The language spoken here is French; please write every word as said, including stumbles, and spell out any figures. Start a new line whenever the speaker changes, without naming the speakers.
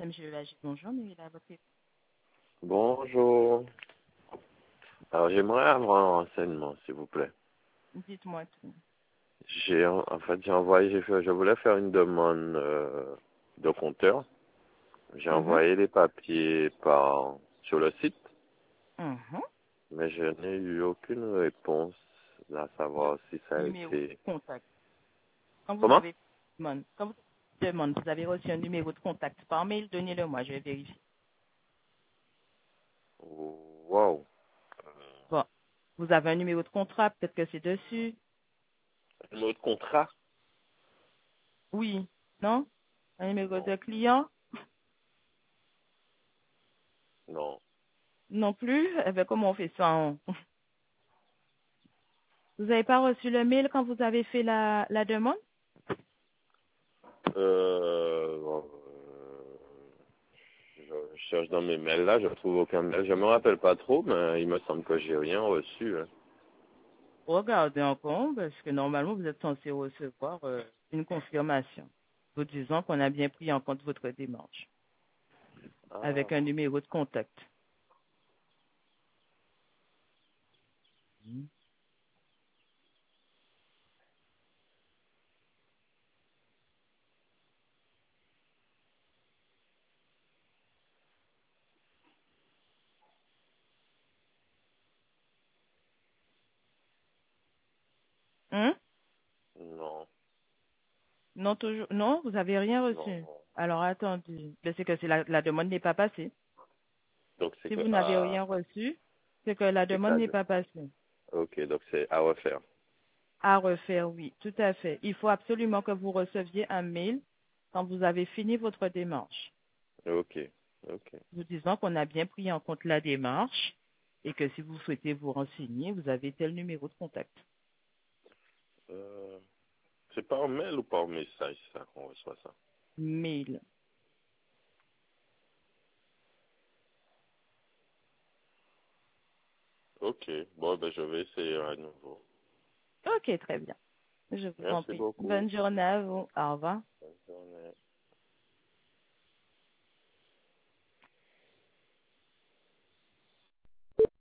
Monsieur Agit, bonjour, mais il a votre écoute.
Bonjour. Alors, j'aimerais avoir un renseignement, s'il vous plaît.
Dites-moi tout.
J'ai, en en fait, j'ai envoyé, j'ai fait, je voulais faire une demande euh, de compteur. J'ai
Mhm,
envoyé les papiers par sur le site,
mhm.
mais je n'ai eu aucune réponse à savoir si ça a
Numéro de
été.
contact. Quand vous
Comment?
avez demande, quand vous demande, vous avez reçu un numéro de contact par mail, donnez-le-moi, je vais vérifier.
Wow.
Bon, vous avez un numéro de contrat, peut-être que c'est dessus.
Un numéro de contrat?
Oui, non? Un numéro
Non,
de client?
non.
Non plus? Eh bien, comment on fait ça? on- Vous n'avez pas reçu le mail quand vous avez fait la, la demande?
Euh, bon, euh, je, je cherche dans mes mails là, je trouve aucun mail. Je me rappelle pas trop, mais il me semble que j'ai rien reçu, hein.
Regardez encore, parce que normalement, vous êtes censé recevoir euh, une confirmation vous disant qu'on a bien pris en compte votre démarche
Ah,
avec un numéro de contact. Hein?
non,
Non, toujours, non, vous avez rien
non,
reçu.
non.
Alors attendez, ben, c'est que c'est la, la demande n'est pas passée.
Donc c'est
Si
que
vous n'avez
à,
rien reçu, c'est que la
c'est
demande
qu'à,
n'est pas passée.
ok, donc c'est à refaire.
À refaire, oui, tout à fait. Il faut absolument que vous receviez un mail quand vous avez fini votre démarche,
Ok, ok.
vous disant qu'on a bien pris en compte la démarche et que si vous souhaitez vous renseigner, vous avez tel numéro de contact.
Euh, c'est par mail ou par message ça qu'on reçoit ça?
Mail.
Ok, bon ben je vais essayer à nouveau.
Ok, très bien. Je vous en
Merci
prie.
beaucoup.
Bonne journée à vous. Au revoir.
Bonne journée.